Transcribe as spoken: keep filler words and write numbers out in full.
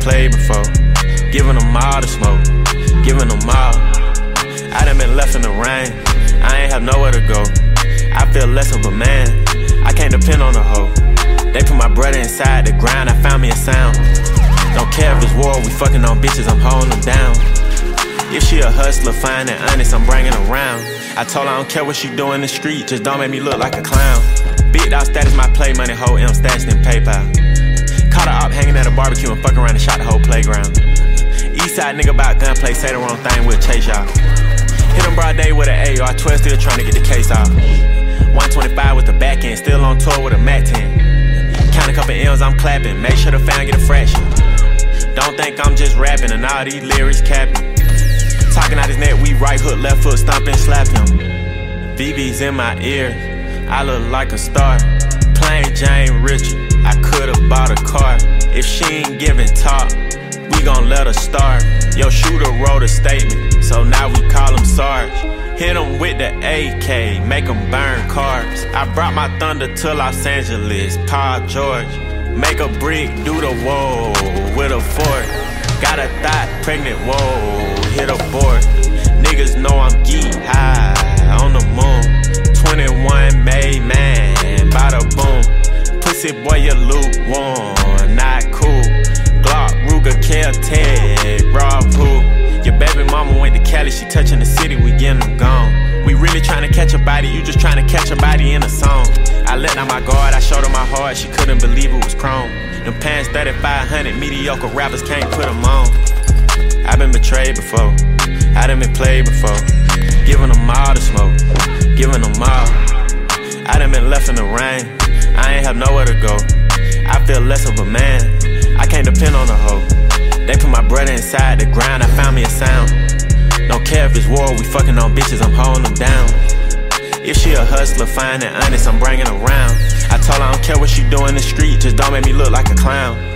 played before. Giving them all the smoke, giving them all. I done been left in the rain, I ain't have nowhere to go. I feel less of a man, I can't depend on a hoe. They put my brother inside the grind, I found me a sound. Don't care if it's war, we fucking on bitches, I'm holding them down. If she a hustler, fine and honest, I'm bringing her around. I told her I don't care what she do in the street, just don't make me look like a clown. Big dog status, my play money, whole M stashed in PayPal. Caught her up hanging at a barbecue and fuck around and shot the whole playground. Eastside nigga about gunplay, say the wrong thing, we'll chase y'all. Hit him broad day with an A R twelve, still trying to get the case off. one twenty-five with the back end, still on tour with a Mac ten. Count a couple M's, I'm clapping, make sure the fan get a fraction. Don't think I'm just rapping and all these lyrics capping. Talking out his neck, we right hook, left foot, stomp and slap him. V V's in my ear, I look like a star. Plain Jane Richard, I could've bought a car. If she ain't giving talk, we gon' let her start. Yo, shooter wrote a statement, so now we call him Sarge. Hit him with the A K, make him burn cars. I brought my thunder to Los Angeles, Paul George. Make a brick, do the whoa with a fork. Got a thought, pregnant, whoa, hit a board. Niggas know I'm geek high on the moon. twenty-one made man, bada boom. Pussy boy, you lukewarm, not cool. Glock, Ruger, Kel-Tec, raw pool. Your baby mama went to Cali, she touching the city, we getting them gone. We really tryna catch a body, you just tryna catch a body in a song. I let down my guard, I showed her my heart, she couldn't believe it was chrome. Them pants thirty-five hundred, mediocre rappers can't put them on. I been betrayed before, I done been played before. Giving them all the smoke, giving them all. I done been left in the rain, I ain't have nowhere to go. I feel less of a man, I can't depend on a hoe. They put my brother inside the grind, I found me a sound. Don't care if it's war, we fucking on bitches, I'm holding them down. If she a hustler, fine and honest, I'm bringing her around. I told her I don't care what she do in the street, just don't make me look like a clown.